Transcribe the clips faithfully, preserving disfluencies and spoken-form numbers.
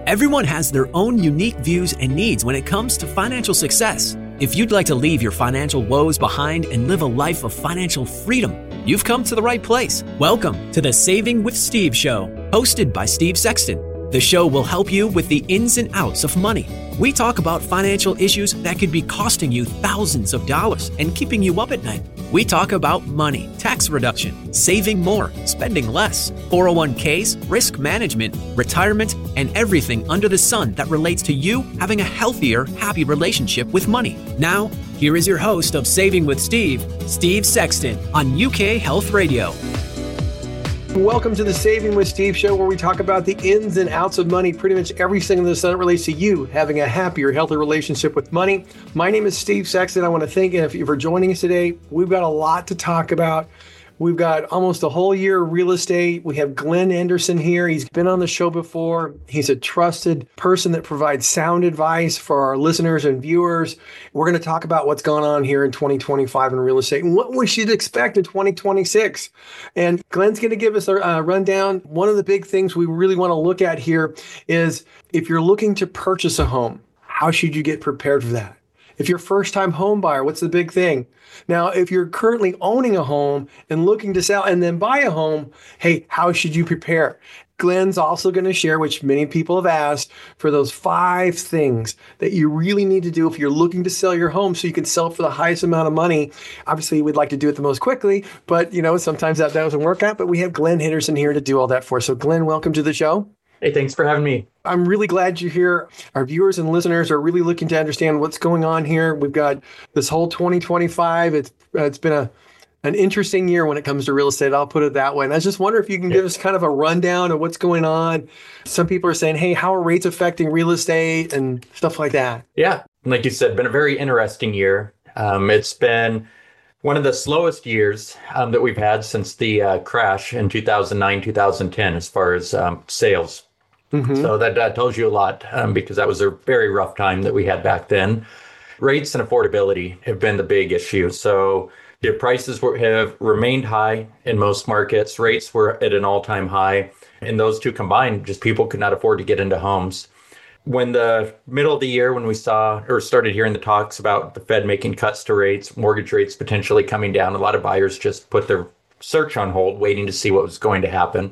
Everyone has their own unique views and needs when it comes to financial success. If you'd like to leave your financial woes behind and live a life of financial freedom, you've come to the right place. Welcome to the Saving with Steve show, hosted by Steve Sexton. The show will help you with the ins and outs of money. We talk about financial issues that could be costing you thousands of dollars and keeping you up at night. We talk about money, tax reduction, saving more, spending less, four oh one k's, risk management, retirement, and everything under the sun that relates to you having a healthier, happy relationship with money. Now, here is your host of Saving with Steve, Steve Sexton, on U K Health Radio. Welcome to the Saving with Steve show, where we talk about the ins and outs of money, pretty much everything in the sun that relates to you having a happier, healthier relationship with money. My name is Steve Sexton. I want to thank you for joining us today. We've got a lot to talk about. We've got almost a whole year of real estate. We have Glenn Anderson here. He's been on the show before. He's a trusted person that provides sound advice for our listeners and viewers. We're going to talk about what's going on here in twenty twenty-five in real estate and what we should expect in twenty twenty-six. And Glenn's going to give us a uh, rundown. One of the big things we really want to look at here is if you're looking to purchase a home, how should you get prepared for that? If you're a first-time home buyer, what's the big thing? Now, if you're currently owning a home and looking to sell and then buy a home, hey, how should you prepare? Glenn's also going to share, which many people have asked, for those five things that you really need to do if you're looking to sell your home so you can sell it for the highest amount of money. Obviously, we'd like to do it the most quickly, but you know, sometimes that doesn't work out. But we have Glenn Henderson here to do all that for us. So Glenn, welcome to the show. Hey, thanks for having me. I'm really glad you're here. Our viewers and listeners are really looking to understand what's going on here. We've got this whole twenty twenty-five. It's uh, it's been a an interesting year when it comes to real estate. I'll put it that way. And I just wonder if you can give us kind of a rundown of what's going on. Some people are saying, hey, how are rates affecting real estate and stuff like that? Yeah, like you said, been a very interesting year. Um, it's been one of the slowest years um, that we've had since the uh, crash in two thousand nine, two thousand ten, as far as um, sales. Mm-hmm. So that, that tells you a lot um, because that was a very rough time that we had back then. Rates and affordability have been the big issue. So the prices were, have remained high in most markets. Rates were at an all-time high. And those two combined, just people could not afford to get into homes. When the middle of the year, when we saw or started hearing the talks about the Fed making cuts to rates, mortgage rates potentially coming down, a lot of buyers just put their search on hold, waiting to see what was going to happen.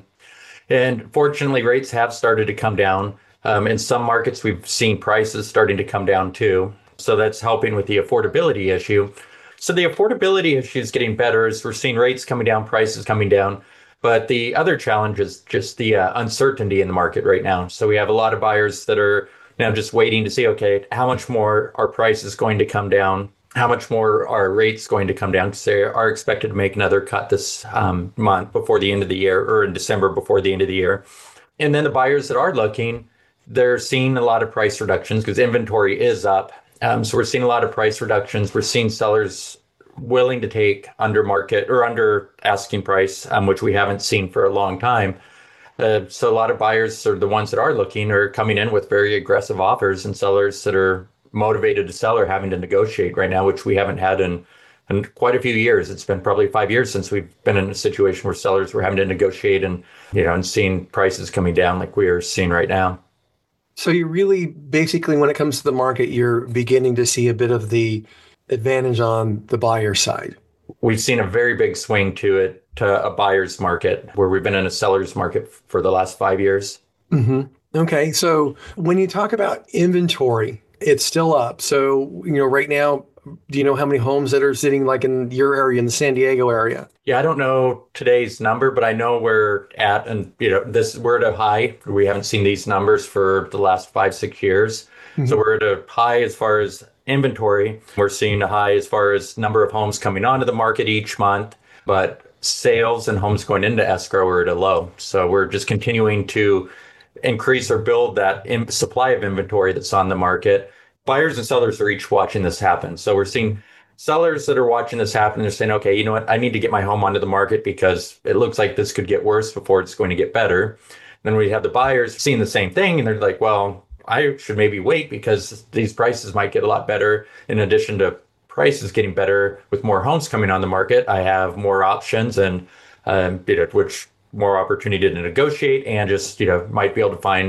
And fortunately, rates have started to come down. Um, in some markets, we've seen prices starting to come down too. So that's helping with the affordability issue. So the affordability issue is getting better as we're seeing rates coming down, prices coming down. But the other challenge is just the uh, uncertainty in the market right now. So we have a lot of buyers that are now just waiting to see, okay, how much more are prices going to come down? How much more are rates going to come down? Because they are expected to make another cut this um, month before the end of the year, or in December before the end of the year. And then the buyers that are looking, they're seeing a lot of price reductions because inventory is up. Um, so we're seeing a lot of price reductions. We're seeing sellers willing to take under market or under asking price, um, which we haven't seen for a long time. Uh, so a lot of buyers, or the ones that are looking, are coming in with very aggressive offers, and sellers that are motivated to sell are having to negotiate right now, which we haven't had in, in quite a few years. It's been probably five years since we've been in a situation where sellers were having to negotiate and, you know, and seeing prices coming down like we are seeing right now. So you really, basically, when it comes to the market, you're beginning to see a bit of the advantage on the buyer side. We've seen a very big swing to it, to a buyer's market, where we've been in a seller's market for the last five years. Mm-hmm. Okay. So when you talk about inventory, it's still up. So, you know, right now, do you know how many homes that are sitting like in your area, in the San Diego area? Yeah, I don't know today's number, but I know we're at, and you know, this we're at a high. We haven't seen these numbers for the last five, six years. Mm-hmm. So we're at a high as far as inventory. We're seeing a high as far as number of homes coming onto the market each month, but sales and homes going into escrow are at a low. So we're just continuing to increase or build that in supply of inventory that's on the market. Buyers and sellers are each watching this happen. So we're seeing sellers that are watching this happen. They're saying, okay, you know what? I need to get my home onto the market because it looks like this could get worse before it's going to get better. And then we have the buyers seeing the same thing. And they're like, well, I should maybe wait because these prices might get a lot better. In addition to prices getting better with more homes coming on the market, I have more options and, um, you know, which more opportunity to negotiate and just, you know, might be able to find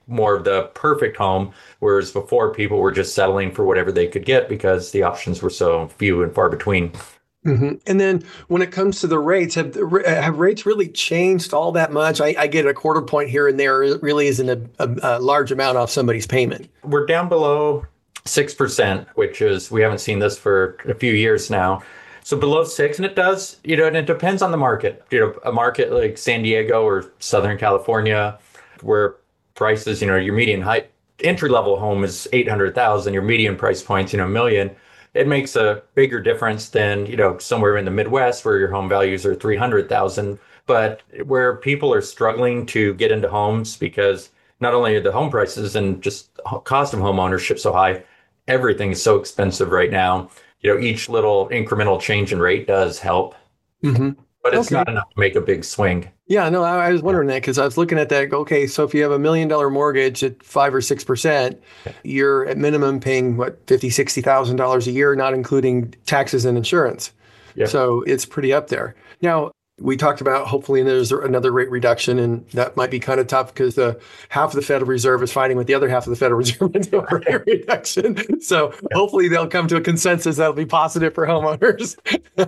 more of the perfect home, whereas before people were just settling for whatever they could get because the options were so few and far between. hmm And then when it comes to the rates, have the- have rates really changed all that much? I, I get a quarter point here and there. It really isn't a, a, a large amount off somebody's payment. We're down below six percent, which is, we haven't seen this for a few years now. So below six, and it does, you know, and it depends on the market. You know, a market like San Diego or Southern California, where prices, you know, your median height entry level home is eight hundred thousand, your median price points, you know, a million. It makes a bigger difference than, you know, somewhere in the Midwest where your home values are three hundred thousand. But where people are struggling to get into homes because not only are the home prices and just cost of home ownership so high, everything is so expensive right now. You know, each little incremental change in rate does help, hmm but it's Okay. not enough to make a big swing. Yeah, no, I, I was wondering that because I was looking at that. Okay, so if you have a million dollar mortgage at five or six percent, you're at minimum paying what fifty, sixty thousand dollars a year, not including taxes and insurance. Yeah. So it's pretty up there. Now we talked about hopefully there's another rate reduction, and that might be kind of tough because the half of the Federal Reserve is fighting with the other half of the Federal Reserve to do a rate reduction. So hopefully they'll come to a consensus that'll be positive for homeowners.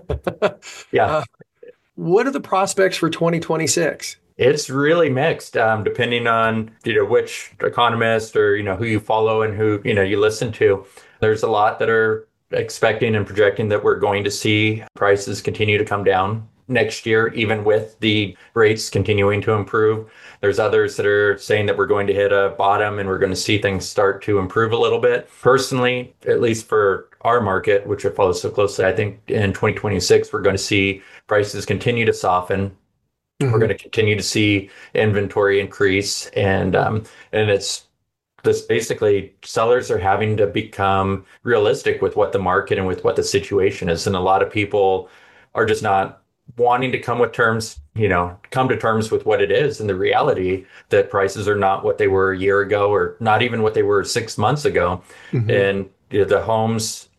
Yeah. Uh, what are the prospects for twenty twenty-six? It's really mixed, um, depending on, you know, which economist or, you know, who you follow and who, you know, you listen to. There's a lot that are expecting and projecting that we're going to see prices continue to come down next year, even with the rates continuing to improve. There's others that are saying that we're going to hit a bottom and we're going to see things start to improve a little bit. Personally, at least for our market, which I follow so closely, I think in twenty twenty-six, we're going to see prices continue to soften. Mm-hmm. We're going to continue to see inventory increase. And, um, and it's this basically sellers are having to become realistic with what the market and with what the situation is. And a lot of people are just not wanting to come with terms, you know, come to terms with what it is and the reality that prices are not what they were a year ago or not even what they were six months ago. Mm-hmm. And you know, the homes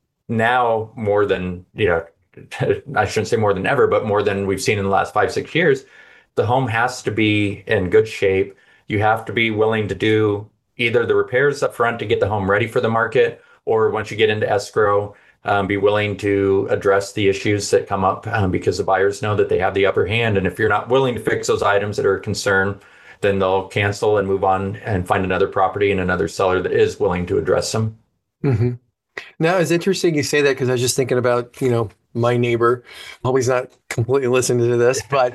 now more than, you know, I shouldn't say more than ever, but more than we've seen in the last five, six years, the home has to be in good shape. You have to be willing to do either the repairs up front to get the home ready for the market, or once you get into escrow, Um, be willing to address the issues that come up um, because the buyers know that they have the upper hand. And if you're not willing to fix those items that are a concern, then they'll cancel and move on and find another property and another seller that is willing to address them. Mm-hmm. Now, it's interesting you say that because I was just thinking about, you know, my neighbor, always not completely listening to this, but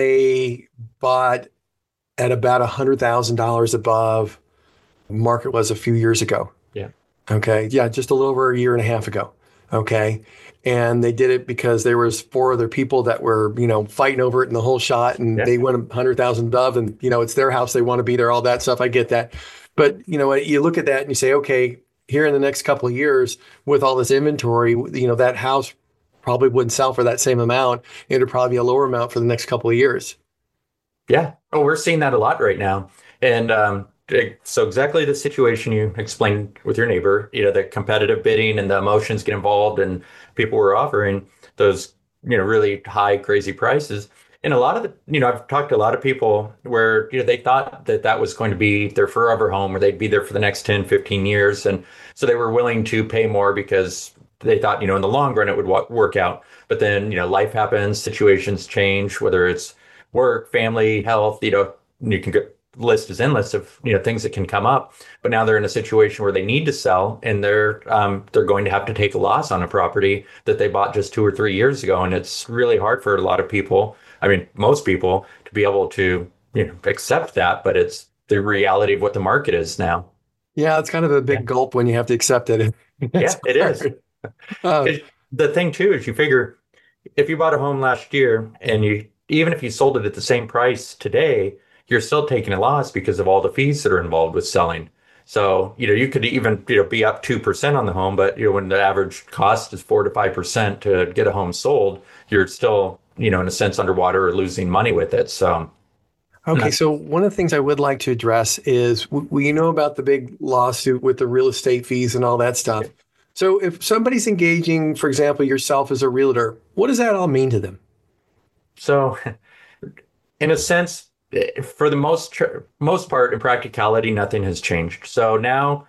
they bought at about one hundred thousand dollars above market was a few years ago. Yeah. Okay. Yeah. Just a little over a year and a half ago. Okay. And they did it because there was four other people that were, you know, fighting over it in the whole shot, and yeah. they went one hundred thousand above, and, you know, it's their house. They want to be there, all that stuff. I get that. But, you know, you look at that and you say, okay, here in the next couple of years with all this inventory, you know, that house probably wouldn't sell for that same amount. It would probably be a lower amount for the next couple of years. Yeah. Oh, we're seeing that a lot right now. And, um, so exactly the situation you explained with your neighbor, you know, the competitive bidding and the emotions get involved, and people were offering those, you know, really high, crazy prices. And a lot of the, you know, I've talked to a lot of people where, you know, they thought that that was going to be their forever home, or they'd be there for the next ten, fifteen years. And so they were willing to pay more because they thought, you know, in the long run, it would work out. But then, you know, life happens, situations change, whether it's work, family, health, you know, you can get list is endless of, you know, things that can come up. But now they're in a situation where they need to sell, and they're um, they're going to have to take a loss on a property that they bought just two or three years ago. And it's really hard for a lot of people. I mean, most people to be able to, you know, accept that, but it's the reality of what the market is now. Yeah, it's kind of a big yeah. gulp when you have to accept it. Yeah, it is. Uh, the thing too is you figure if you bought a home last year and you, even if you sold it at the same price today, you're still taking a loss because of all the fees that are involved with selling. So, you know, you could even, you know, be up two percent on the home, but, you know, when the average cost is four to five percent to get a home sold, you're still, you know, in a sense underwater or losing money with it. So, okay. So one of the things I would like to address is we know about the big lawsuit with the real estate fees and all that stuff. So if somebody's engaging, for example, yourself as a realtor, what does that all mean to them? So in a sense, for the most tr- most part, in practicality, nothing has changed. So now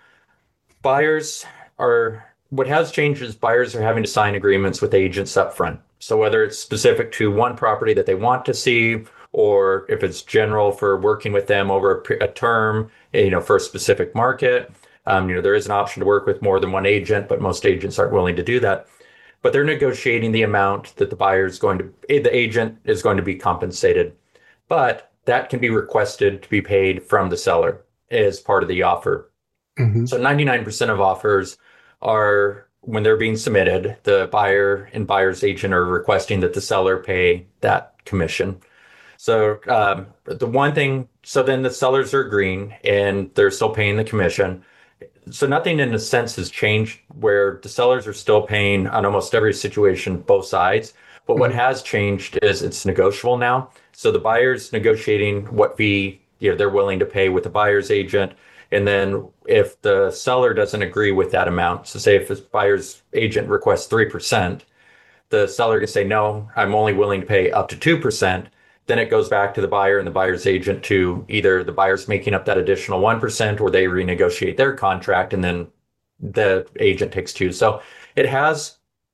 buyers are, what has changed is buyers are having to sign agreements with agents up front. So whether it's specific to one property that they want to see, or if it's general for working with them over a, a term, you know, for a specific market, um, you know, there is an option to work with more than one agent, but most agents aren't willing to do that. But they're negotiating the amount that the buyer is going to, the agent is going to be compensated. But that can be requested to be paid from the seller as part of the offer. Mm-hmm. So ninety-nine percent of offers are, when they're being submitted, the buyer and buyer's agent are requesting that the seller pay that commission. So um, the one thing, so then the sellers are agreeing and they're still paying the commission. So nothing in a sense has changed, where the sellers are still paying on almost every situation, both sides. But mm-hmm. what has changed is it's negotiable now. So the buyer's negotiating what fee, you know, they're willing to pay with the buyer's agent. And then if the seller doesn't agree with that amount, so say if the buyer's agent requests three percent, the seller can say, no, I'm only willing to pay up to two percent. Then it goes back to the buyer and the buyer's agent to either the buyer's making up that additional one percent or they renegotiate their contract and then the agent takes two. So it has,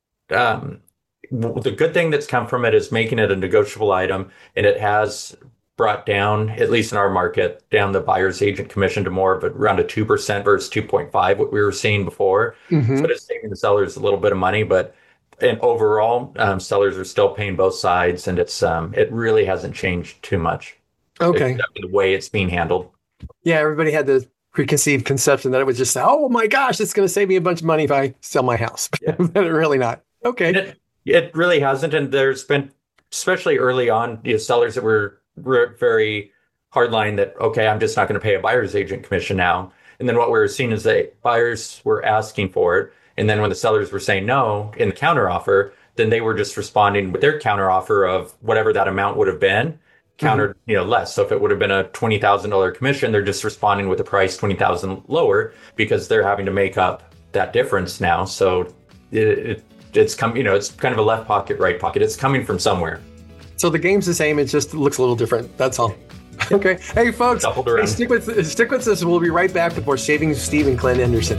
um, the good thing that's come from it is making it a negotiable item, and it has brought down, at least in our market, down the buyer's agent commission to more of around a two percent versus two point five, what we were seeing before. Mm-hmm. So it's saving the sellers a little bit of money, but and overall, um, sellers are still paying both sides, and it's um, it really hasn't changed too much. Okay, the way it's being handled. Yeah, everybody had the preconceived conception that it would just say, "Oh my gosh, it's going to save me a bunch of money if I sell my house," yeah. But it really not. Okay, and it, it really hasn't, and there's been, especially early on, you know, sellers that were, were very hardline that okay, I'm just not going to pay a buyer's agent commission now. And then what we were seeing is that buyers were asking for it. And then when the sellers were saying no in the counteroffer, then they were just responding with their counteroffer of whatever that amount would have been, countered, mm-hmm. you know, less. So if it would have been a twenty thousand dollars commission, they're just responding with the price twenty thousand dollars lower because they're having to make up that difference now. So it, it, it's come, you know, it's kind of a left pocket, right pocket. It's coming from somewhere. So the game's the same. It just looks a little different. That's all. Okay. Hey, folks, hey, stick with stick with us. We'll be right back with more Saving with Steve and Glenn Henderson.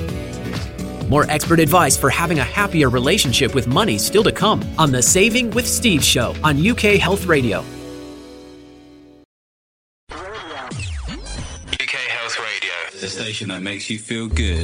More expert advice for having a happier relationship with money still to come on the Saving with Steve show on U K Health Radio. U K Health Radio, the station that makes you feel good.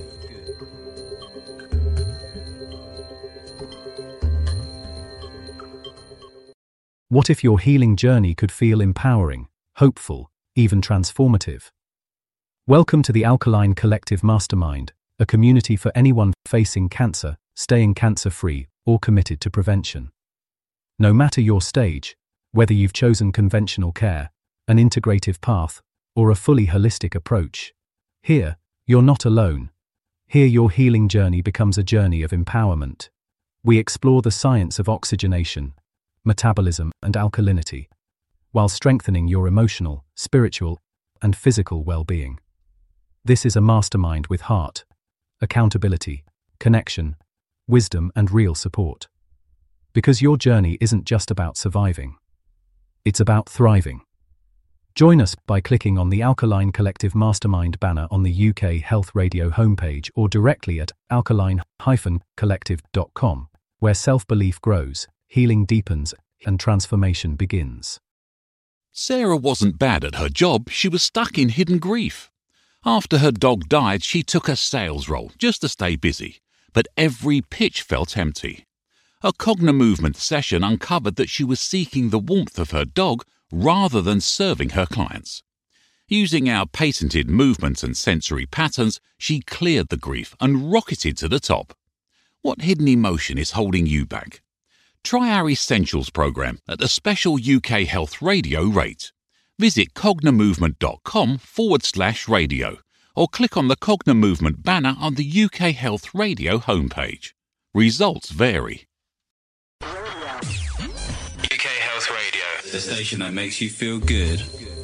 What if your healing journey could feel empowering, hopeful, even transformative? Welcome to the Alkaline Collective Mastermind, a community for anyone facing cancer, staying cancer-free, or committed to prevention. No matter your stage, whether you've chosen conventional care, an integrative path, or a fully holistic approach, here, you're not alone. Here your healing journey becomes a journey of empowerment. We explore the science of oxygenation, metabolism, and alkalinity, while strengthening your emotional, spiritual, and physical well-being. This is a mastermind with heart, accountability, connection, wisdom, and real support. Because your journey isn't just about surviving. It's about thriving. Join us by clicking on the Alkaline Collective Mastermind banner on the U K Health Radio homepage or directly at alkaline dash collective dot com, where self-belief grows, healing deepens, and transformation begins. Sarah wasn't bad at her job, she was stuck in hidden grief. After her dog died, she took a sales role just to stay busy, but every pitch felt empty. A Cognimovement session uncovered that she was seeking the warmth of her dog rather than serving her clients. Using our patented movements and sensory patterns, she cleared the grief and rocketed to the top. What hidden emotion is holding you back? Try our Essentials program at a special U K Health Radio rate. Visit cognimovement.com forward slash radio or click on the Cognimovement banner on the U K Health Radio homepage. Results vary. U K Health Radio, the station that makes you feel good.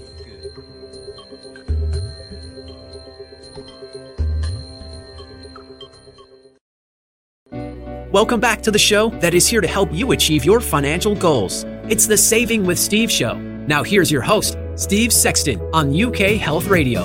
Welcome back to the show that is here to help you achieve your financial goals. It's the Saving with Steve show. Now here's your host, Steve Sexton on U K Health Radio.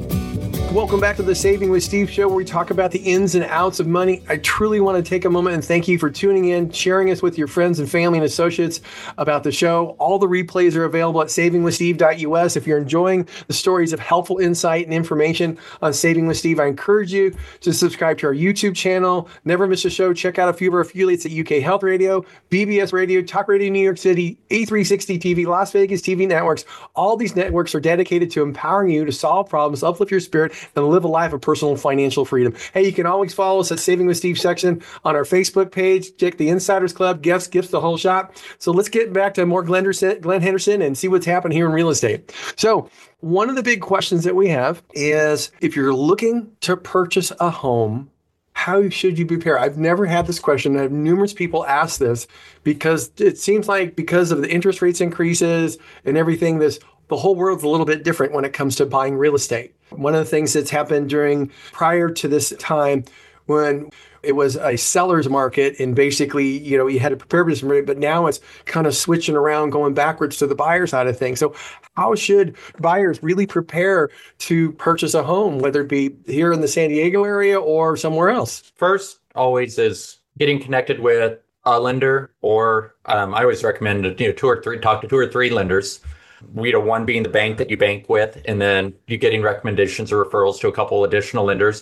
Welcome back to the Saving with Steve show, where we talk about the ins and outs of money. I truly want to take a moment and thank you for tuning in, sharing us with your friends and family and associates about the show. All the replays are available at saving with steve dot u s. If you're enjoying the stories of helpful insight and information on Saving with Steve, I encourage you to subscribe to our YouTube channel. Never miss a show. Check out a few of our affiliates at U K Health Radio, B B S Radio, Talk Radio New York City, A three sixty T V, Las Vegas T V networks. All these networks are dedicated to empowering you to solve problems, uplift your spirit, and live a life of personal and financial freedom. Hey, you can always follow us at Saving with Steve section on our Facebook page. Check the Insiders Club, gifts, gifts, the whole shop. So let's get back to more Glenn Henderson, Glenn Henderson and see what's happened here in real estate. So one of the big questions that we have is, if you're looking to purchase a home, how should you prepare? I've never had this question. I have numerous people ask this because it seems like because of the interest rates increases and everything, this the whole world's a little bit different when it comes to buying real estate. One of the things that's happened during prior to this time, when it was a seller's market and basically, you know, you had to prepare for this, but now it's kind of switching around, going backwards to the buyer side of things. So how should buyers really prepare to purchase a home, whether it be here in the San Diego area or somewhere else? First, always is getting connected with a lender, or um, I always recommend, you know, two or three, talk to two or three lenders. You know, one being the bank that you bank with, and then you getting recommendations or referrals to a couple additional lenders,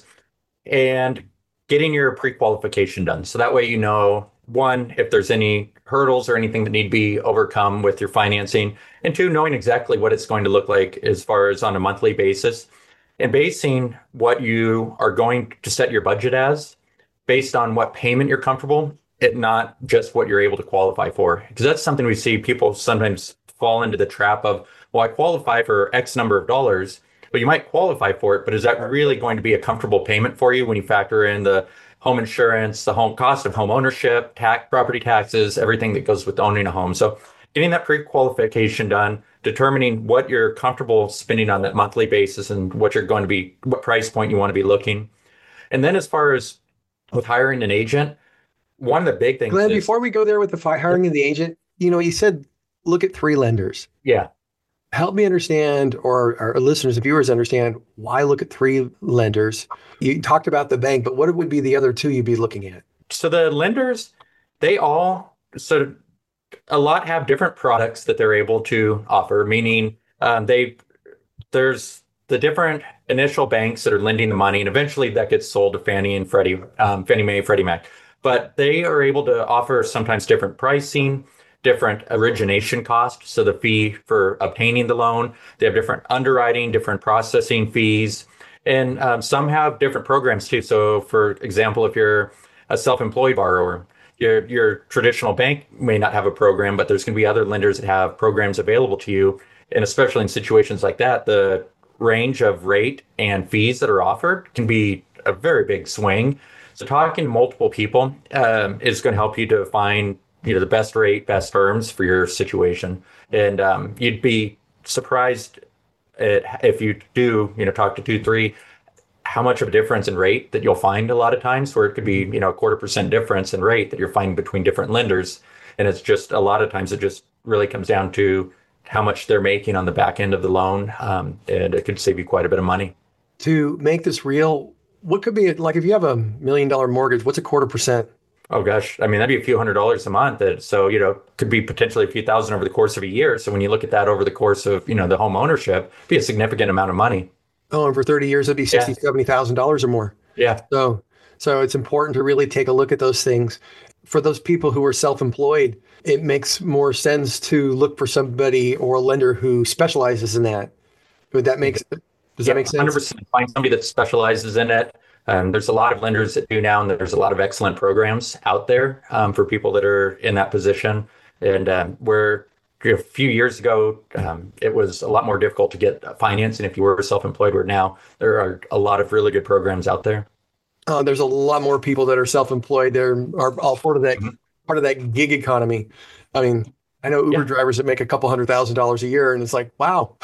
and getting your pre-qualification done. So that way, you know, one, if there's any hurdles or anything that need to be overcome with your financing, and two, knowing exactly what it's going to look like as far as on a monthly basis, and basing what you are going to set your budget as based on what payment you're comfortable, it not just what you're able to qualify for. Because that's something we see people sometimes fall into the trap of, well, I qualify for X number of dollars, but you might qualify for it, but is that really going to be a comfortable payment for you when you factor in the home insurance, the home cost of home ownership, tax, property taxes, everything that goes with owning a home? So getting that pre-qualification done, determining what you're comfortable spending on that monthly basis and what you're going to be, what price point you want to be looking. And then as far as with hiring an agent, one of the big things Glenn, is, before we go there with the fi- hiring of the agent, you know, you said, look at three lenders. Yeah. Help me understand, or our listeners and viewers understand, why look at three lenders. You talked about the bank, but what would be the other two you'd be looking at? So the lenders, they all sort of, a lot have different products that they're able to offer, meaning um, they, there's the different initial banks that are lending the money, and eventually that gets sold to Fannie and Freddie, um, Fannie Mae, Freddie Mac. But they are able to offer sometimes different pricing, different origination costs, so the fee for obtaining the loan. They have different underwriting, different processing fees, and um, some have different programs too. So for example, if you're a self-employed borrower, your, your traditional bank may not have a program, but there's going to be other lenders that have programs available to you. And especially in situations like that, the range of rate and fees that are offered can be a very big swing. So talking to multiple people um, is going to help you to find, you know, the best rate, best terms for your situation. And um, you'd be surprised at, if you do, you know, talk to two, three, how much of a difference in rate that you'll find a lot of times, where it could be, you know, a quarter percent difference in rate that you're finding between different lenders. And it's just, a lot of times it just really comes down to how much they're making on the back end of the loan. Um, and it could save you quite a bit of money. To make this real, what could be, like if you have a million dollar mortgage, what's a quarter percent? Oh gosh, I mean, that'd be a few hundred dollars a month. That, so, you know, could be potentially a few thousand over the course of a year. So when you look at that over the course of, you know, the home ownership, it'd be a significant amount of money. Oh, and for thirty years, it'd be sixty thousand dollars, seventy thousand dollars or more. Yeah. So, so it's important to really take a look at those things. For those people who are self-employed, it makes more sense to look for somebody or a lender who specializes in that. Would that make, does yeah, that make sense? one hundred percent. Find somebody that specializes in it. Um, there's a lot of lenders that do now, and there's a lot of excellent programs out there um, for people that are in that position. And um, where a few years ago, um, it was a lot more difficult to get financing if you were self-employed, where now there are a lot of really good programs out there. Uh, there's a lot more people that are self-employed. They're are all part of that, Mm-hmm. part of that gig economy. I mean, I know Uber Yeah. drivers that make a couple hundred thousand dollars a year, and it's like, wow.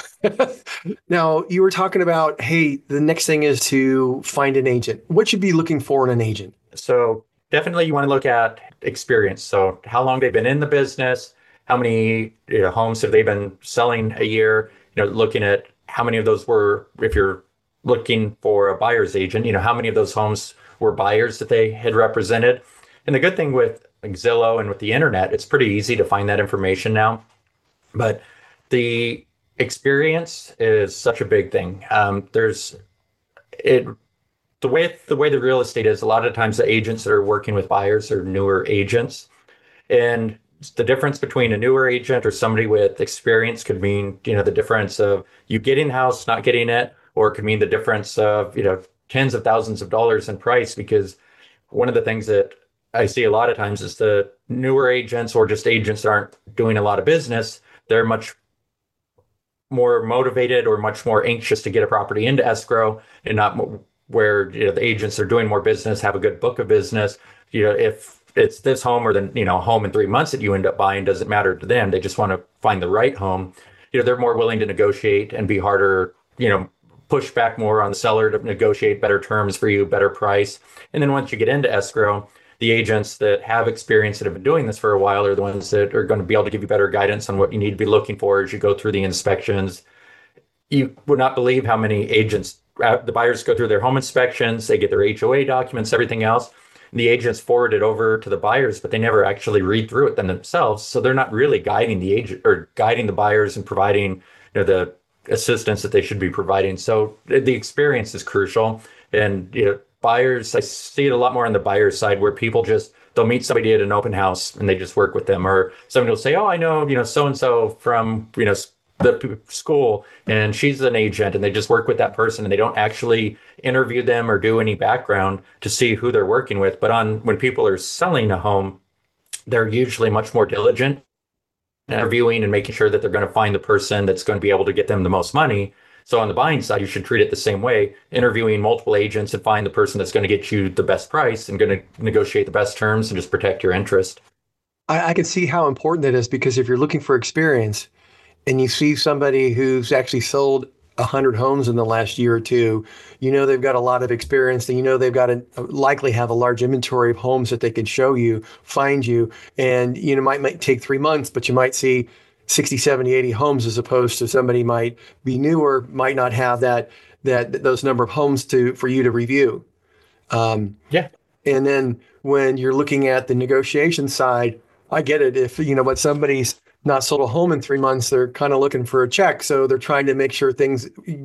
Now, you were talking about, hey, the next thing is to find an agent. What should you be looking for in an agent? So definitely you want to look at experience. So how long they've been in the business, how many, you know, homes have they been selling a year, you know, looking at how many of those were, if you're looking for a buyer's agent, you know, how many of those homes were buyers that they had represented. And the good thing with like Zillow and with the internet, it's pretty easy to find that information now. But the experience is such a big thing. Um, there's it the way the way the real estate is. A lot of times, the agents that are working with buyers are newer agents, and the difference between a newer agent or somebody with experience could mean, you know, the difference of you getting the house, not getting it, or it could mean the difference of, you know, tens of thousands of dollars in price. Because one of the things that I see a lot of times is the newer agents or just agents that aren't doing a lot of business, they're much more motivated or much more anxious to get a property into escrow, and not where, you know, the agents are doing more business, have a good book of business. You know, if it's this home or the, you know, home in three months that you end up buying, doesn't matter to them. They just want to find the right home. You know, they're more willing to negotiate and be harder, you know, push back more on the seller to negotiate better terms for you, better price. And then once you get into escrow, the agents that have experience that have been doing this for a while are the ones that are going to be able to give you better guidance on what you need to be looking for as you go through the inspections. You would not believe how many agents, uh, the buyers go through their home inspections, they get their H O A documents, everything else. And the agents forward it over to the buyers, but they never actually read through it themselves. So they're not really guiding the agent or guiding the buyers and providing, you know, the assistance that they should be providing. So the experience is crucial. And, you know, buyers, I see it a lot more on the buyer's side, where people just, they'll meet somebody at an open house and they just work with them. Or somebody will say, oh, I know, you know, so-and-so from, you know, the school, and she's an agent, and they just work with that person, and they don't actually interview them or do any background to see who they're working with. But on when people are selling a home, they're usually much more diligent, interviewing and making sure that they're going to find the person that's going to be able to get them the most money. So on the buying side, you should treat it the same way, interviewing multiple agents and find the person that's going to get you the best price and going to negotiate the best terms and just protect your interest. I, I can see how important that is, because if you're looking for experience and you see somebody who's actually sold one hundred homes in the last year or two, you know they've got a lot of experience, and you know they've got to likely have a large inventory of homes that they can show you, find you, and you know might, might take three months, but you might see sixty, seventy, eighty homes, as opposed to somebody might be newer, might not have that that those number of homes to for you to review. Um, yeah. And then when you're looking at the negotiation side, I get it. If you know what somebody's not sold a home in three months, they're kind of looking for a check. So they're trying to make sure things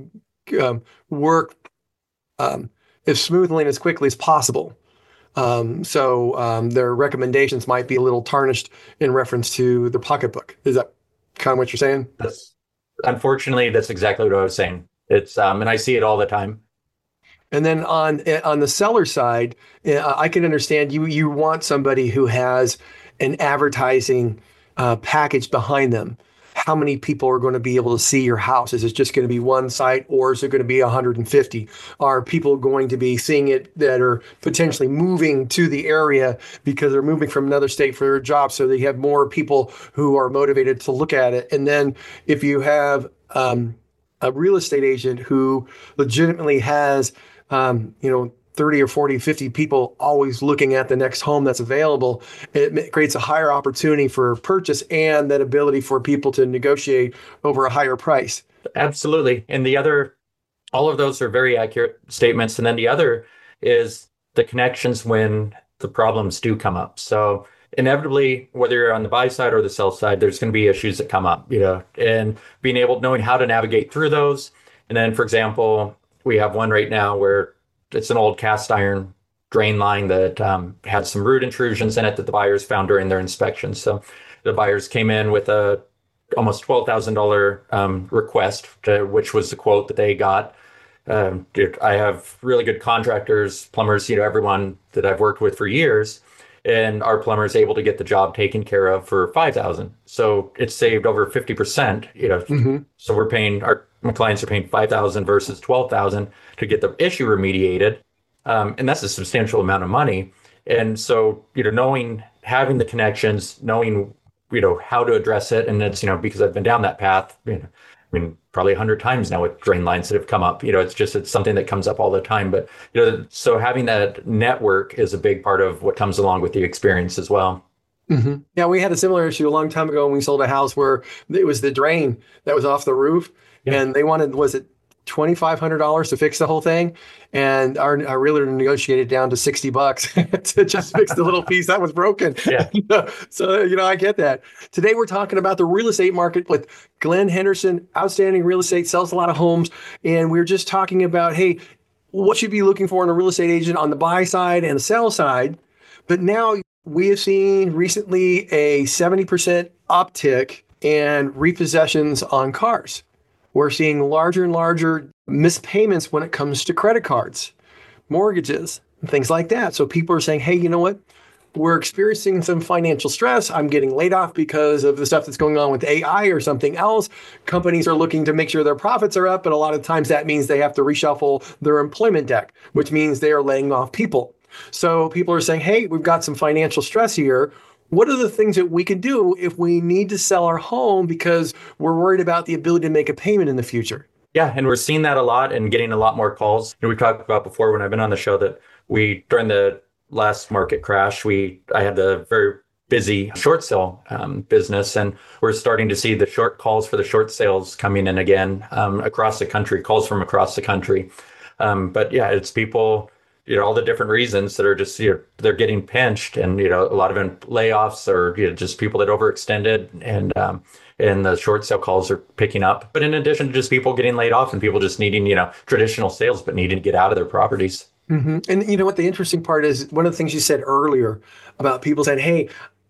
um, work um, as smoothly and as quickly as possible. Um, so um, their recommendations might be a little tarnished in reference to the pocketbook. Is that kind of what you're saying? That's, unfortunately, that's exactly what I was saying. It's um, and I see it all the time. And then on on the seller side, I can understand you you want somebody who has an advertising uh, package behind them. How many people are going to be able to see your house? Is it just going to be one site, or is it going to be one hundred fifty? Are people going to be seeing it that are potentially moving to the area because they're moving from another state for their job, so they have more people who are motivated to look at it? And then if you have um, a real estate agent who legitimately has, um, you know, thirty or forty, fifty people always looking at the next home that's available, it creates a higher opportunity for purchase and that ability for people to negotiate over a higher price. Absolutely. And the other, all of those are very accurate statements. And then the other is the connections when the problems do come up. So inevitably, whether you're on the buy side or the sell side, there's going to be issues that come up, you know, and being able, knowing how to navigate through those. And then, for example, we have one right now where it's an old cast iron drain line that um, had some root intrusions in it that the buyers found during their inspection. So the buyers came in with a almost twelve thousand dollars um, request, to, which was the quote that they got. Um, dude, I have really good contractors, plumbers, you know, everyone that I've worked with for years, and our plumber is able to get the job taken care of for five thousand dollars. So it's saved over fifty percent, you know. Mm-hmm. So we're paying, our my clients are paying five thousand dollars versus twelve thousand dollars to get the issue remediated. Um, and that's a substantial amount of money. And so, you know, knowing, having the connections, knowing, you know, how to address it. And it's, you know, because I've been down that path, you know, I mean, probably a hundred times now with drain lines that have come up, you know, it's just, it's something that comes up all the time. But, you know, so having that network is a big part of what comes along with the experience as well. Mm-hmm. Yeah, we had a similar issue a long time ago when we sold a house where it was the drain that was off the roof, Yeah. and they wanted, was it twenty-five hundred dollars to fix the whole thing? And our, our realtor negotiated down to sixty bucks to just fix the little piece that was broken. Yeah. So, you know, I get that. Today, we're talking about the real estate market with Glenn Henderson, outstanding real estate, sells a lot of homes. And we're just talking about, hey, what should you be looking for in a real estate agent on the buy side and the sell side? But now we have seen recently a seventy percent uptick in repossessions on cars. We're seeing larger and larger missed payments when it comes to credit cards, mortgages, and things like that. So people are saying, hey, you know what? We're experiencing some financial stress. I'm getting laid off because of the stuff that's going on with A I or something else. Companies are looking to make sure their profits are up, but a lot of times that means they have to reshuffle their employment deck, which means they are laying off people. So people are saying, hey, we've got some financial stress here. What are the things that we can do if we need to sell our home because we're worried about the ability to make a payment in the future? Yeah, and we're seeing that a lot and getting a lot more calls. And we talked about before when I've been on the show that we, during the last market crash, we I had a very busy short sale um, business, and we're starting to see the short calls for the short sales coming in again um, across the country, calls from across the country. Um, but yeah, it's people, you know, all the different reasons that are just, you know, they're getting pinched, and, you know, a lot of them layoffs or, you know, just people that overextended, and, um, and the short sale calls are picking up. But in addition to just people getting laid off and people just needing, you know, traditional sales, but needing to get out of their properties. Mm-hmm. And you know what the interesting part is, one of the things you said earlier about people saying, hey,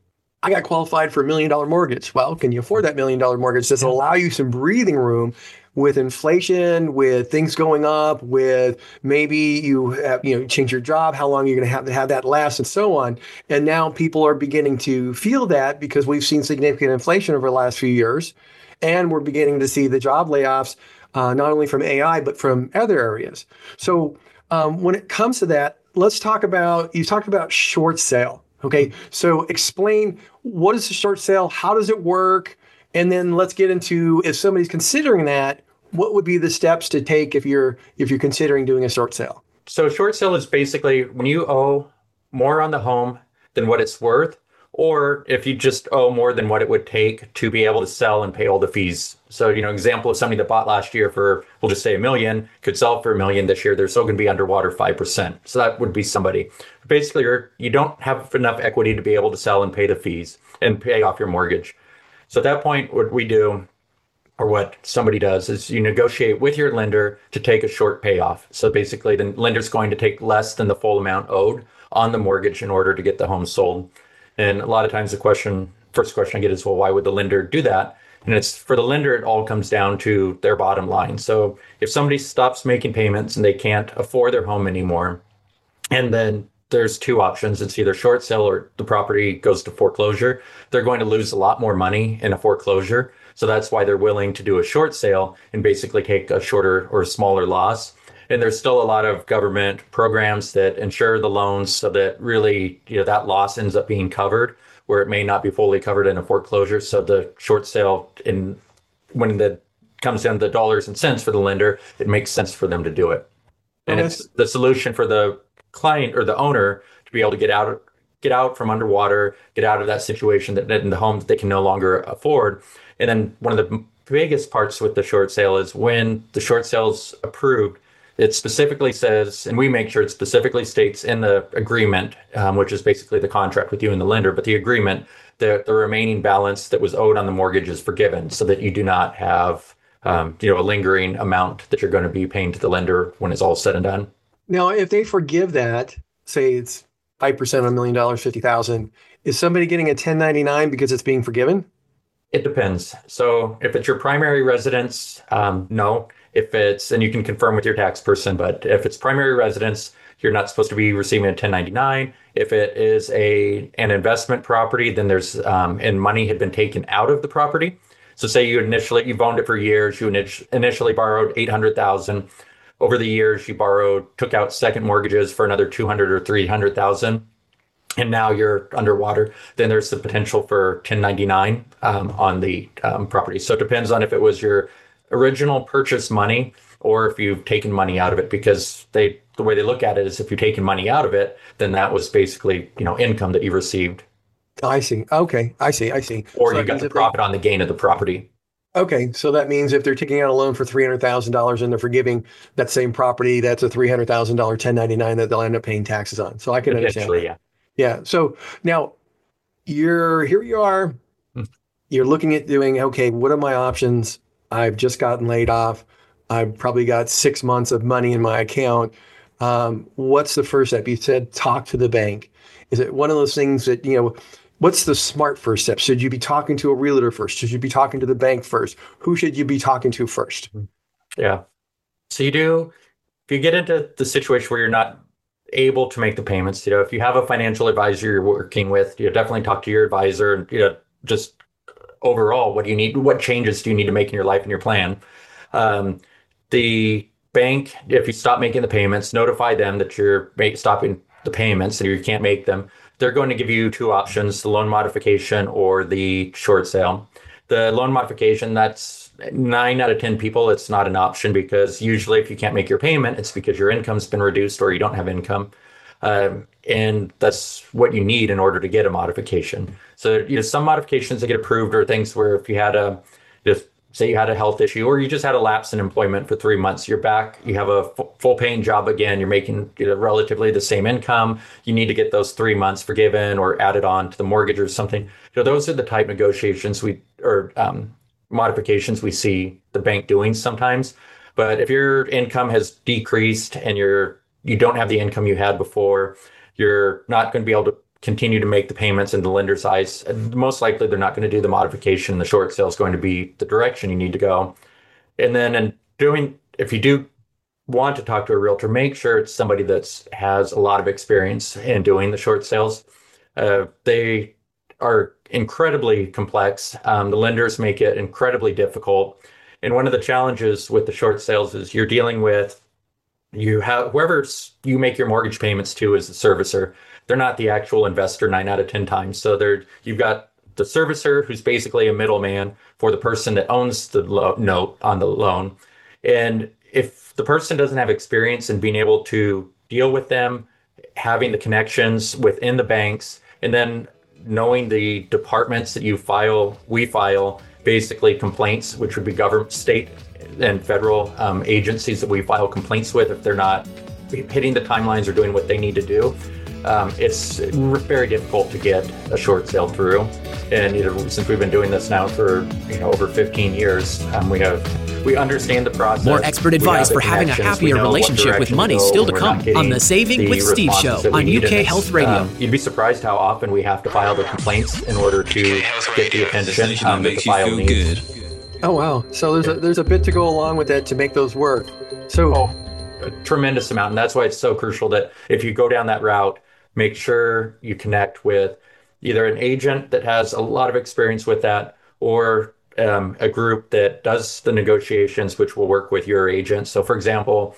I got qualified for a million dollar mortgage. Well, can you afford that million dollar mortgage? Does it allow you some breathing room with inflation, with things going up, with maybe you have, you know, change your job, how long you're going to have to have that last, and so on. And now people are beginning to feel that because we've seen significant inflation over the last few years, and we're beginning to see the job layoffs, uh, not only from A I but from other areas. So um, when it comes to that, let's talk about, you talked about short sale. Okay, so explain, what is the short sale? How does it work? And then let's get into, if somebody's considering that, what would be the steps to take if you're if you're considering doing a short sale? So short sale is basically when you owe more on the home than what it's worth, or if you just owe more than what it would take to be able to sell and pay all the fees. So, you know, example of somebody that bought last year for, we'll just say a million, could sell for a million this year, they're still going to be underwater five percent. So that would be somebody. Basically, you're, you don't have enough equity to be able to sell and pay the fees and pay off your mortgage. So at that point, what we do, or what somebody does, is you negotiate with your lender to take a short payoff. So basically, the lender's going to take less than the full amount owed on the mortgage in order to get the home sold. And a lot of times the question, first question I get is, well, why would the lender do that? And it's, for the lender, it all comes down to their bottom line. So if somebody stops making payments and they can't afford their home anymore, and then there's two options. It's either short sale or the property goes to foreclosure. They're going to lose a lot more money in a foreclosure. So that's why they're willing to do a short sale and basically take a shorter or smaller loss. And there's still a lot of government programs that insure the loans so that really, you know, that loss ends up being covered, where it may not be fully covered in a foreclosure. So the short sale, in when it comes down to the dollars and cents for the lender, it makes sense for them to do it. And Okay. it's the solution for the client or the owner to be able to get out get out from underwater, get out of that situation that in the home that they can no longer afford. And then one of the biggest parts with the short sale is when the short sale's approved, it specifically says, and we make sure it specifically states in the agreement, um, which is basically the contract with you and the lender, but the agreement, that the remaining balance that was owed on the mortgage is forgiven, so that you do not have, um, you know, a lingering amount that you're going to be paying to the lender when it's all said and done. Now, if they forgive that, say it's five percent on a million dollars, fifty thousand, is somebody getting a ten ninety-nine because it's being forgiven? It depends. So if it's your primary residence, um, no. If it's, and you can confirm with your tax person, but if it's primary residence, you're not supposed to be receiving a ten ninety-nine. If it is a an investment property, then there's, um, and money had been taken out of the property. So say you initially, you've owned it for years, you init- initially borrowed eight hundred thousand. Over the years, you borrowed, took out second mortgages for another two hundred or three hundred thousand. And now you're underwater, then there's the potential for ten ninety-nine um, on the um, property. So it depends on if it was your original purchase money or if you've taken money out of it, because they the way they look at it is if you've taken money out of it, then that was basically, you know, income that you received. I see. Okay, I see. I see. Or So you that got means the if they- profit on the gain of the property. Okay, so that means if they're taking out a loan for three hundred thousand dollars and they're forgiving that same property, that's a three hundred thousand dollars ten ninety-nine that they'll end up paying taxes on. So I can understand. Potentially, that. yeah. Yeah. So now you're here you are, Hmm. you're looking at doing, okay, what are my options? I've just gotten laid off. I've probably got six months of money in my account. Um, what's the first step? You said talk to the bank. Is it one of those things that, you know, what's the smart first step? Should you be talking to a realtor first? Should you be talking to the bank first? Who should you be talking to first? Yeah. So you do, if you get into the situation where you're not able to make the payments, you know, if you have a financial advisor you're working with, you know, definitely talk to your advisor and, you know, just overall, what do you need, what changes do you need to make in your life and your plan? Um, the bank, if you stop making the payments, notify them that you're make, stopping the payments and you can't make them. They're going to give you two options, the loan modification or the short sale. The loan modification, that's nine out of ten people, it's not an option because usually if you can't make your payment, it's because your income's been reduced or you don't have income. Um, and that's what you need in order to get a modification. So, you know, some modifications that get approved are things where if you had a, just say you had a health issue or you just had a lapse in employment for three months, you're back, you have a f- full paying job again, you're making, you know, relatively the same income, you need to get those three months forgiven or added on to the mortgage or something. You know, those are the type negotiations we, or um, modifications we see the bank doing sometimes. But if your income has decreased and you're, you don't have the income you had before, you're not going to be able to continue to make the payments in the lender's eyes. Most likely they're not going to do the modification. The short sale is going to be the direction you need to go. And then in doing, if you do want to talk to a realtor, make sure it's somebody that has a lot of experience in doing the short sales. Uh, they are incredibly complex. Um, the lenders make it incredibly difficult. And one of the challenges with the short sales is you're dealing with, you have whoever you make your mortgage payments to is the servicer. They're not the actual investor nine out of ten times. So they're, you've got the servicer who's basically a middleman for the person that owns the lo- note on the loan. And if the person doesn't have experience in being able to deal with them, having the connections within the banks, and then knowing the departments that you file, we file basically complaints, which would be government, state and federal um, agencies that we file complaints with if they're not hitting the timelines or doing what they need to do. Um, it's very difficult to get a short sale through. And you know, since we've been doing this now for you know over fifteen years, um, we have we understand the process. More expert advice for having a happier relationship with money still to come on the Saving with Steve show on U K Health Radio. Um, you'd be surprised how often we have to file the complaints in order to get the attention um, that the file needs. Oh wow! So there's a there's a bit to go along with that to make those work. So oh, a tremendous amount, and that's why it's so crucial that if you go down that route, make sure you connect with either an agent that has a lot of experience with that, or um, a group that does the negotiations, which will work with your agent. So, for example,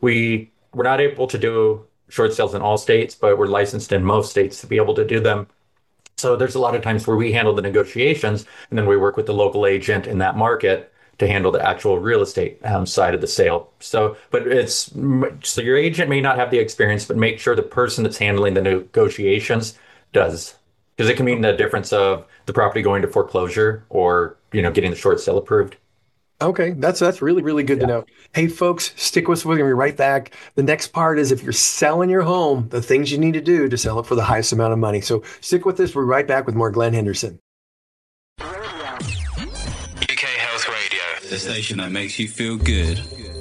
we we're not able to do short sales in all states, but we're licensed in most states to be able to do them. So there's a lot of times where we handle the negotiations and then we work with the local agent in that market to handle the actual real estate um, side of the sale. So, but it's, so your agent may not have the experience, but make sure the person that's handling the negotiations does, because it can mean the difference of the property going to foreclosure or, you know, getting the short sale approved. Okay, that's that's really, really good Yeah. to know. Hey, folks, stick with us. We're going to be right back. The next part is if you're selling your home, the things you need to do to sell it for the highest amount of money. So stick with us. We're right back with more Glenn Henderson. U K Health Radio, the station that makes you feel good.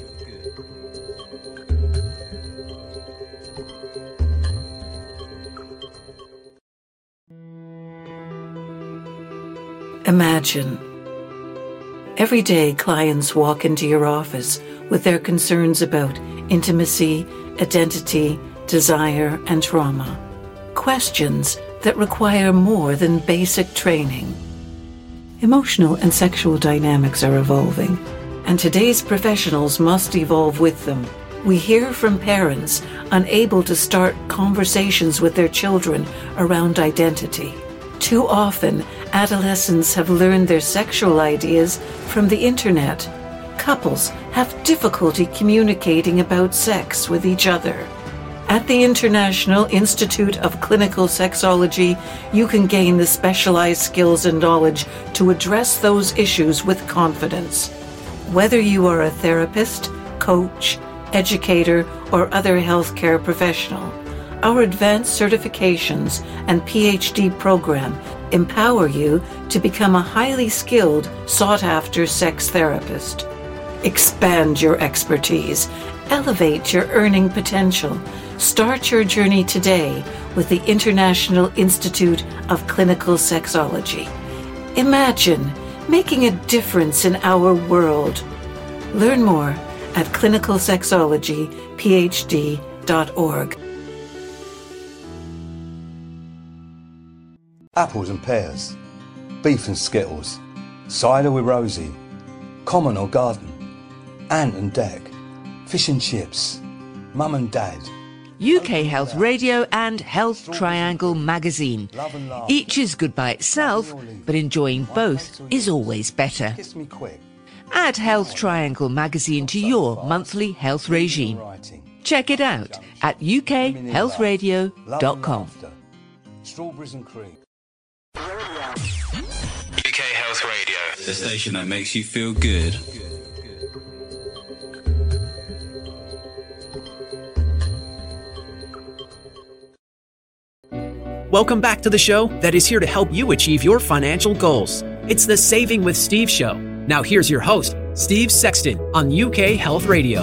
Imagine. Every day, clients walk into your office with their concerns about intimacy, identity, desire, and trauma. Questions that require more than basic training. Emotional and sexual dynamics are evolving, and today's professionals must evolve with them. We hear from parents unable to start conversations with their children around identity. Too often, adolescents have learned their sexual ideas from the internet. Couples have difficulty communicating about sex with each other. At the International Institute of Clinical Sexology, you can gain the specialized skills and knowledge to address those issues with confidence. Whether you are a therapist, coach, educator, or other healthcare professional, our advanced certifications and P H D program empower you to become a highly skilled, sought-after sex therapist. Expand your expertise, elevate your earning potential. Start your journey today with the International Institute of Clinical Sexology. Imagine making a difference in our world. Learn more at clinical sexology p h d dot org. Apples and pears, beef and skittles, cider with Rosie, common or garden, Ant and Deck, fish and chips, mum and dad. U K Health Radio and Health Triangle magazine. Each is good by itself, but enjoying both is always better. Add Health Triangle magazine to your monthly health regime. Check it out at u k health radio dot com. Strawberries and cream. U K Health Radio, the station that makes you feel good. Welcome back to the show that is here to help you achieve your financial goals. It's the Saving with Steve show. Now here's your host, Steve Sexton on U K Health Radio.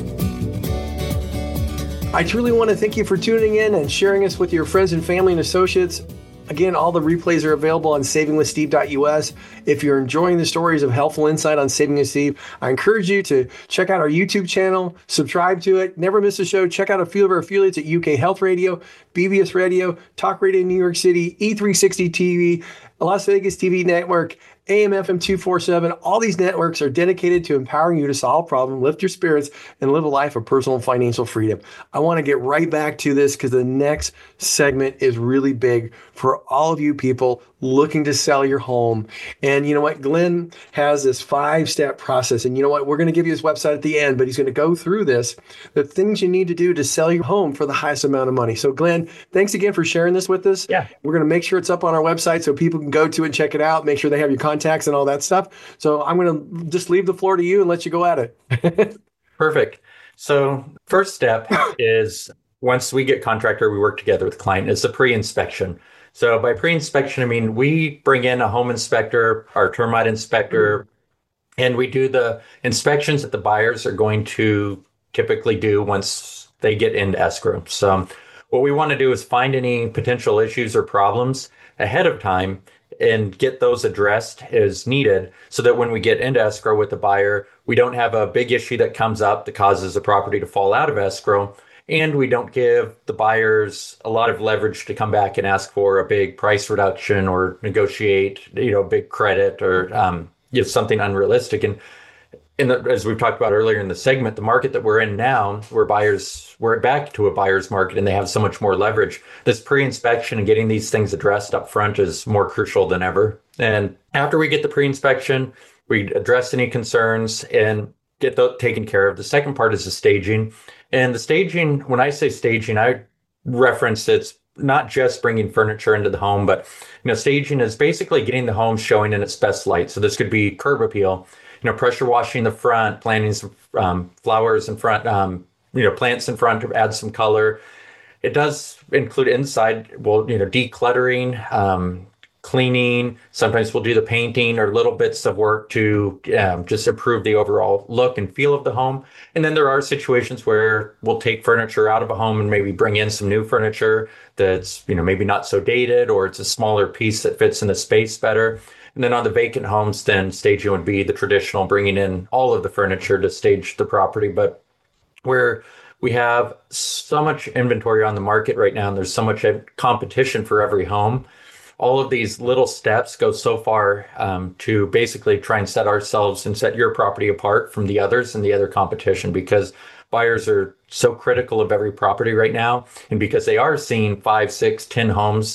I truly want to thank you for tuning in and sharing us with your friends and family and associates. Again, all the replays are available on saving with steve dot u s. If you're enjoying the stories of helpful insight on Saving with Steve, I encourage you to check out our YouTube channel, subscribe to it, never miss a show. Check out a few of our affiliates at U K Health Radio, B B S Radio, Talk Radio New York City, E three sixty T V, Las Vegas T V Network, A M F M two forty-seven. All these networks are dedicated to empowering you to solve problems, lift your spirits, and live a life of personal and financial freedom. I want to get right back to this because the next segment is really big for all of you people looking to sell your home. And you know what? Glenn has this five-step process. And you know what? We're going to give you his website at the end, but he's going to go through this, the things you need to do to sell your home for the highest amount of money. So Glenn, thanks again for sharing this with us. Yeah. We're going to make sure it's up on our website so people can go to it and check it out, make sure they have your contacts and all that stuff. So I'm going to just leave the floor to you and let you go at it. Perfect. So first step is once we get contractor, we work together with the client. It's a pre-inspection. So by pre-inspection, I mean, we bring in a home inspector, our termite inspector, and we do the inspections that the buyers are going to typically do once they get into escrow. So what we want to do is find any potential issues or problems ahead of time and get those addressed as needed so that when we get into escrow with the buyer, we don't have a big issue that comes up that causes the property to fall out of escrow. And we don't give the buyers a lot of leverage to come back and ask for a big price reduction or negotiate, you know, big credit or um, you know, something unrealistic. And in the, as we've talked about earlier in the segment, the market that we're in now, where buyers, we're back to a buyer's market and they have so much more leverage. This pre-inspection and getting these things addressed up front is more crucial than ever. And after we get the pre-inspection, we address any concerns and get those taken care of. The second part is the staging. And the staging, when I say staging, I reference it's not just bringing furniture into the home, but you know, staging is basically getting the home showing in its best light. So this could be curb appeal, you know, pressure washing the front, planting some um, flowers in front, um, you know, plants in front to add some color. It does include inside, well, you know, decluttering, um, cleaning. Sometimes we'll do the painting or little bits of work to um, just improve the overall look and feel of the home. And then there are situations where we'll take furniture out of a home and maybe bring in some new furniture that's, you know, maybe not so dated, or it's a smaller piece that fits in the space better. And then on the vacant homes, then staging would be the traditional, bringing in all of the furniture to stage the property. But where we have so much inventory on the market right now, and there's so much competition for every home, all of these little steps go so far um, to basically try and set ourselves and set your property apart from the others and the other competition, because buyers are so critical of every property right now. And because they are seeing five, six, ten homes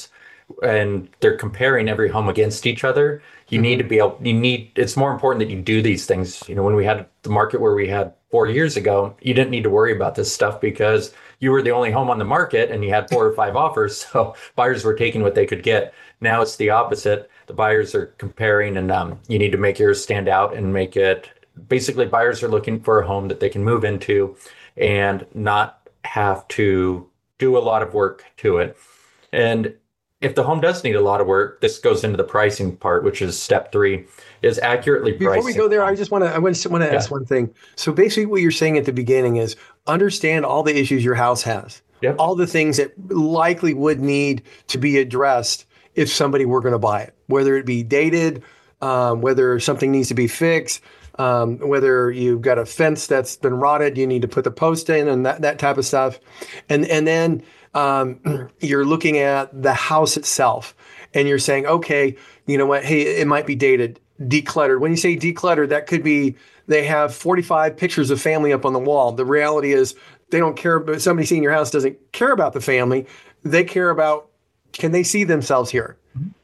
and they're comparing every home against each other. You mm-hmm. need to be able, you need, it's more important that you do these things. You know, when we had the market where we had four years ago, you didn't need to worry about this stuff because you were the only home on the market and you had four or five offers. So buyers were taking what they could get. Now it's the opposite. The buyers are comparing, and um, you need to make yours stand out and make it, basically buyers are looking for a home that they can move into and not have to do a lot of work to it. And if the home does need a lot of work, this goes into the pricing part, which is step three, is accurately pricing. Before we go there, I just want to I want to, want to yeah. ask one thing. So basically what you're saying at the beginning is understand all the issues your house has, yep. all the things that likely would need to be addressed if somebody were going to buy it, whether it be dated, um, whether something needs to be fixed, um, whether you've got a fence that's been rotted, you need to put the post in and that, that type of stuff. And, and then Um, you're looking at the house itself and you're saying, okay, you know what? Hey, it might be dated, decluttered. When you say decluttered, that could be they have forty-five pictures of family up on the wall. The reality is they don't care about somebody seeing your house doesn't care about the family. They care about, can they see themselves here?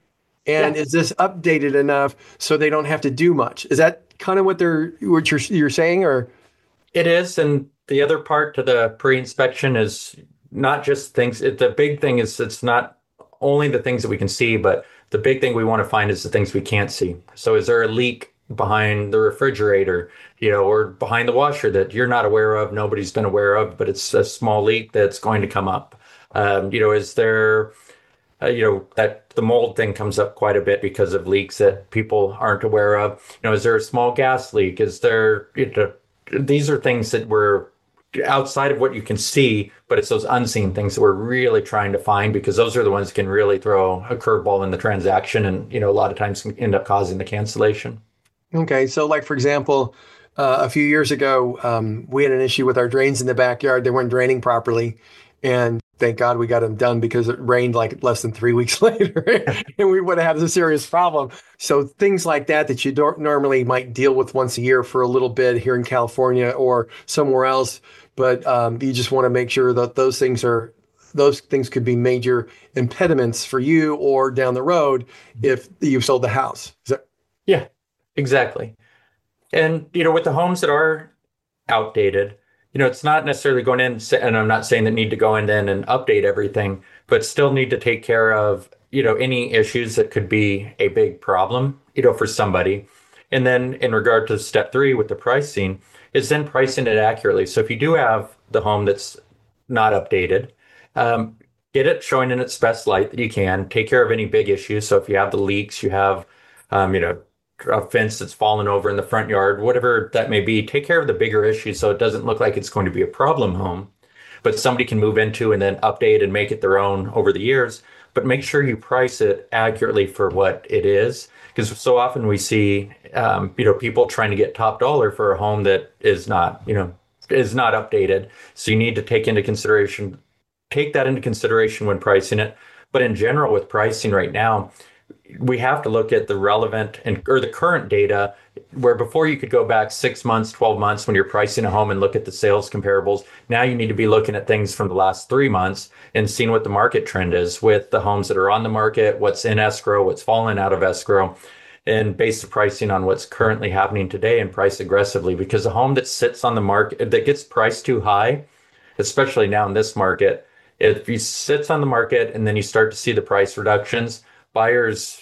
And yeah. is this updated enough so they don't have to do much? Is that kind of what they're, what you're, you're saying, or? It is. And the other part to the pre-inspection is not just things, it, the big thing is it's not only the things that we can see, but the big thing we want to find is the things we can't see. So is there a leak behind the refrigerator, you know, or behind the washer that you're not aware of, nobody's been aware of, but it's a small leak that's going to come up? Um, you know, is there, uh, you know, that the mold thing comes up quite a bit because of leaks that people aren't aware of. You know, is there a small gas leak? Is there, you know, these are things that we're outside of what you can see, but it's those unseen things that we're really trying to find, because those are the ones that can really throw a curveball in the transaction and, you know, a lot of times can end up causing the cancellation. Okay. So like, for example, uh, a few years ago, um, we had an issue with our drains in the backyard. They weren't draining properly. And thank God we got them done, because it rained like less than three weeks later and we would have had a serious problem. So things like that, that you don't normally might deal with once a year for a little bit here in California or somewhere else. But um, you just want to make sure that those things are, those things could be major impediments for you or down the road if you've sold the house. Is that? Yeah, exactly. And, you know, with the homes that are outdated, you know, it's not necessarily going in, and I'm not saying that need to go in then and update everything, but still need to take care of, you know, any issues that could be a big problem, you know, for somebody. And then in regard to step three with the pricing, is then pricing it accurately. So if you do have the home that's not updated, um, get it showing in its best light that you can. Take care of any big issues. So if you have the leaks, you have, um, you know, a fence that's fallen over in the front yard, whatever that may be, take care of the bigger issues so it doesn't look like it's going to be a problem home, but somebody can move into and then update and make it their own over the years. But make sure you price it accurately for what it is, because so often we see, um, you know, people trying to get top dollar for a home that is not, you know, is not updated. So you need to take into consideration, take that into consideration when pricing it. But in general, with pricing right now, we have to look at the relevant and or the current data, where before you could go back six months, twelve months when you're pricing a home and look at the sales comparables. Now you need to be looking at things from the last three months and seeing what the market trend is with the homes that are on the market, what's in escrow, what's fallen out of escrow, and base the pricing on what's currently happening today and price aggressively. Because a home that sits on the market, that gets priced too high, especially now in this market, if you sits on the market and then you start to see the price reductions, buyers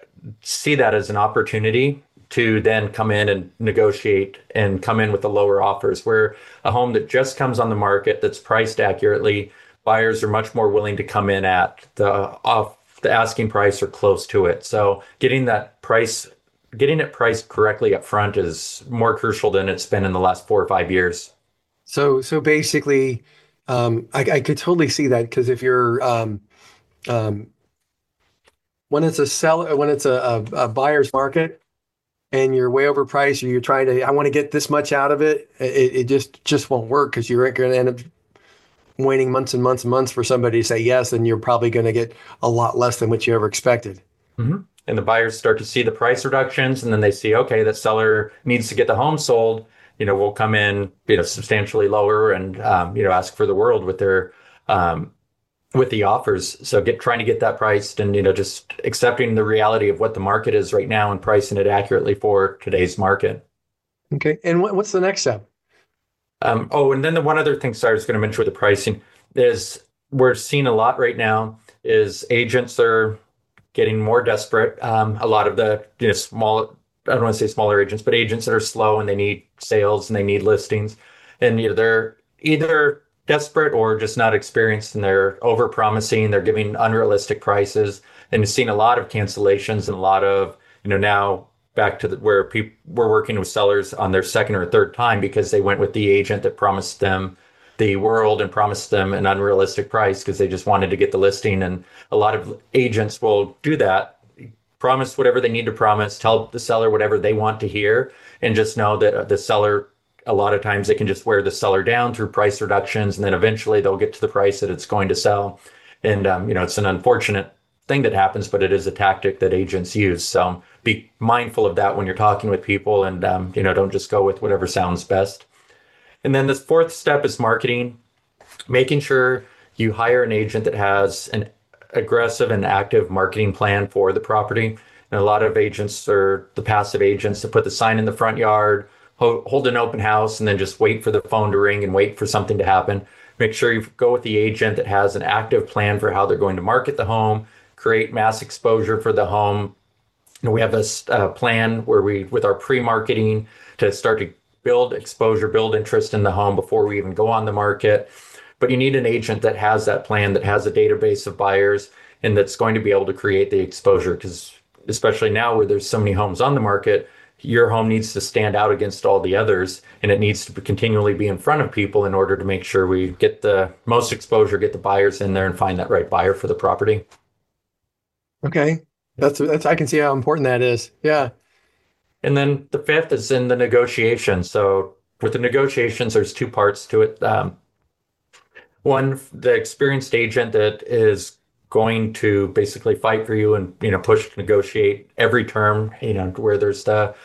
see that as an opportunity to then come in and negotiate and come in with the lower offers. Where a home that just comes on the market that's priced accurately, buyers are much more willing to come in at the off the asking price or close to it. So getting that price, getting it priced correctly up front is more crucial than it's been in the last four or five years. So, so basically, um, I, I could totally see that, because if you're, um, um, when it's a seller, when it's a, a, a buyer's market and you're way overpriced, or you're trying to, I want to get this much out of it, it, it just, just won't work, because you're going to end up waiting months and months and months for somebody to say yes, and you're probably going to get a lot less than what you ever expected. Mm-hmm. And the buyers start to see the price reductions, and then they see, okay, that seller needs to get the home sold. You know, we'll come in, you know, substantially lower and, um, you know, ask for the world with their, um, with the offers. So get trying to get that priced and, you know, just accepting the reality of what the market is right now and pricing it accurately for today's market. Okay. And what, what's the next step? Um, oh, and then the one other thing, sorry, I was going to mention with the pricing is we're seeing a lot right now is agents are getting more desperate. Um, a lot of the, you know, small, I don't want to say smaller agents, but agents that are slow and they need sales and they need listings. And, you know, they're either desperate or just not experienced and they're over promising, they're giving unrealistic prices, and you've seen a lot of cancellations and a lot of, you know, now back to the, where people were working with sellers on their second or third time because they went with the agent that promised them the world and promised them an unrealistic price because they just wanted to get the listing. And a lot of agents will do that, promise whatever they need to promise, tell the seller whatever they want to hear, and just know that the seller, a lot of times they can just wear the seller down through price reductions, and then eventually they'll get to the price that it's going to sell. And, um, you know, it's an unfortunate thing that happens, but it is a tactic that agents use. So be mindful of that when you're talking with people and, um, you know, don't just go with whatever sounds best. And then the fourth step is marketing, making sure you hire an agent that has an aggressive and active marketing plan for the property. And a lot of agents are the passive agents that put the sign in the front yard, hold an open house, and then just wait for the phone to ring and wait for something to happen. Make sure you go with the agent that has an active plan for how they're going to market the home, create mass exposure for the home. And we have this uh, plan where we, with our pre-marketing, to start to build exposure, build interest in the home before we even go on the market. But you need an agent that has that plan, that has a database of buyers, and that's going to be able to create the exposure. Because especially now where there's so many homes on the market, your home needs to stand out against all the others, and it needs to continually be in front of people in order to make sure we get the most exposure, get the buyers in there, and find that right buyer for the property. Okay. That's, that's, I can see how important that is. Yeah. And then the fifth is in the negotiation. So with the negotiations, there's two parts to it. Um, one, the experienced agent that is going to basically fight for you and, you know, push to negotiate every term, you know, where there's the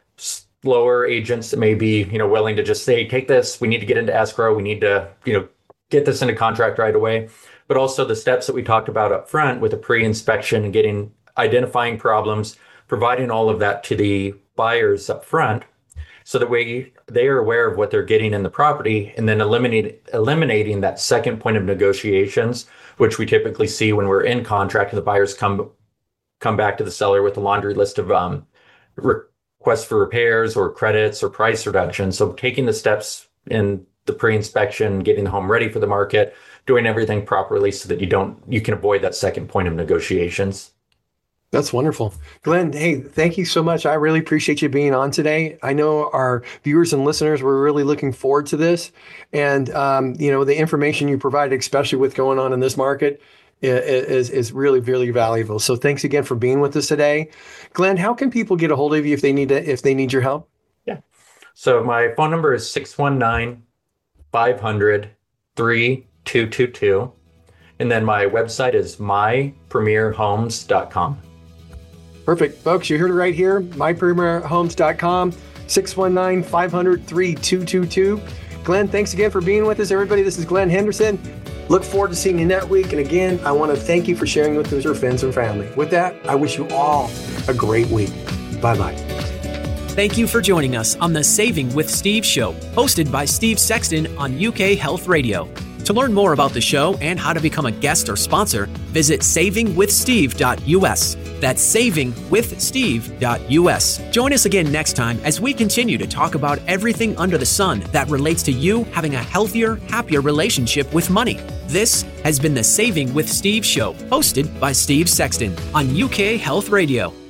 slower agents that may be, you know, willing to just say, take this, we need to get into escrow, we need to, you know, get this into contract right away. But also the steps that we talked about up front with the pre-inspection and getting, identifying problems, providing all of that to the buyers up front so that we, they are aware of what they're getting in the property, and then eliminate, eliminating that second point of negotiations, which we typically see when we're in contract and the buyers come come back to the seller with a laundry list of um, requests for repairs or credits or price reductions. So taking the steps in the pre-inspection, getting the home ready for the market, doing everything properly so that you don't, you can avoid that second point of negotiations. That's wonderful. Glenn, hey, thank you so much. I really appreciate you being on today. I know our viewers and listeners were really looking forward to this. And, um, you know, the information you provided, especially with going on in this market, is, is really, really valuable. So thanks again for being with us today. Glenn, how can people get a hold of you if they need to, if they need your help? Yeah. So my phone number is six one nine, five hundred, three two two two. And then my website is my premier homes dot com. Perfect. Folks, you heard it right here, my premier homes dot com, six one nine, five hundred, three two two two. Glenn, thanks again for being with us, everybody. This is Glenn Henderson. Look forward to seeing you next week. And again, I want to thank you for sharing with us, your friends and family. With that, I wish you all a great week. Bye-bye. Thank you for joining us on the Saving with Steve show, hosted by Steve Sexton on U K Health Radio. To learn more about the show and how to become a guest or sponsor, visit saving with steve dot u s. That's saving with steve dot u s. Join us again next time as we continue to talk about everything under the sun that relates to you having a healthier, happier relationship with money. This has been the Saving with Steve show, hosted by Steve Sexton on U K Health Radio.